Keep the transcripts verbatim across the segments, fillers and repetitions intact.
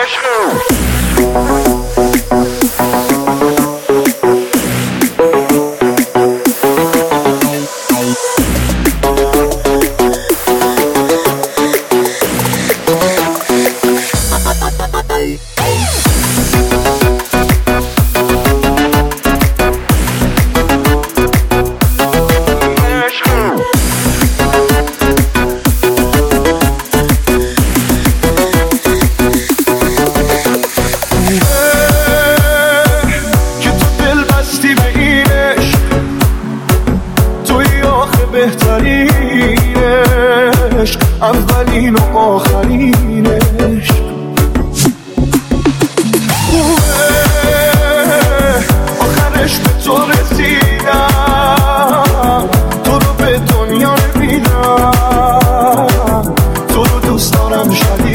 بهترینش اولین و آخرینش خوبه آخرش به تو رسیدم تو رو به دنیا نمیدم تو رو دوست دارم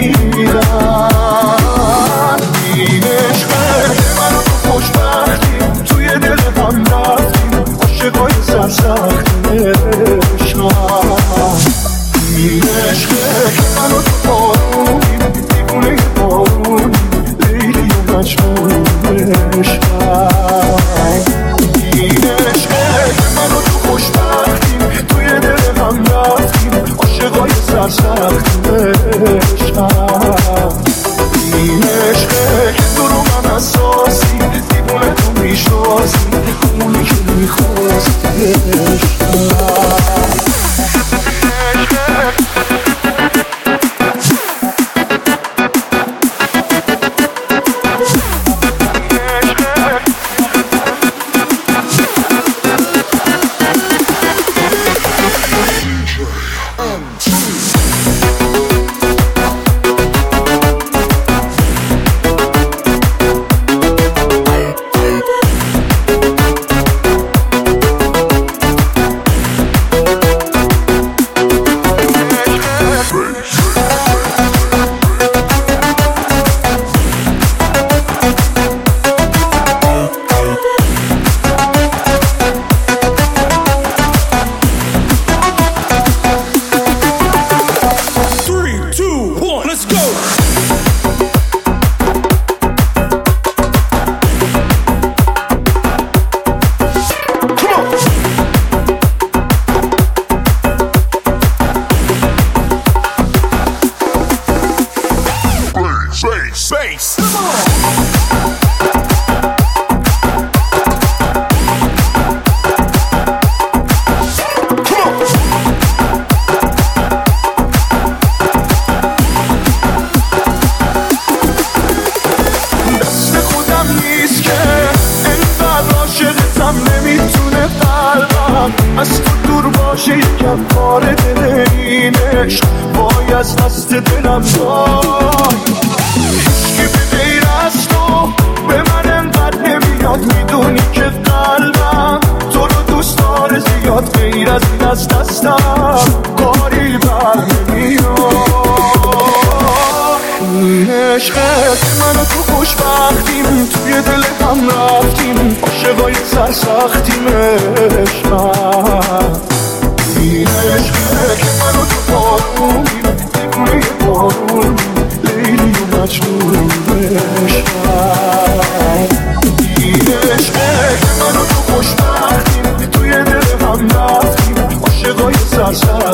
شدیدم این عشقه من و تو خوشبختیم توی دل هم رفتیم عاشقای سرسختیم این عشقه که من و تو بارونیم دیوونه بارونیم لیلی و مجنون عشقم این عشقه که من و تو خوشبختیم توی دل هم رفتیم عاشقای سرسختیم عشقم این عشقه که تو رو من اساسی دیوونه تو میشناسی اونی که میخواستی عشقم Space. Come on. دست خودم نیست که انقدر عاشقتم نمیتونه قلبم از تو دور باشه یکم کار دل اینش وای از دست دلم وای هیچکی به غیر از تو به من انقدر نمیاد میدونی که قلبم تو رو دوست داره زیاد غیر از این از دستم کاری بر نمیاد این عشقه که من و تو خوشبختیم توی دل هم رفتیم عاشقای سرسختیم عشقم این عشقه که من و تو بارونیم دیوونه بارونیم لیلی و مجنون عشقم این عشقه که من و تو خوشبختیم توی دل هم رفتیم عاشقای سرسختیم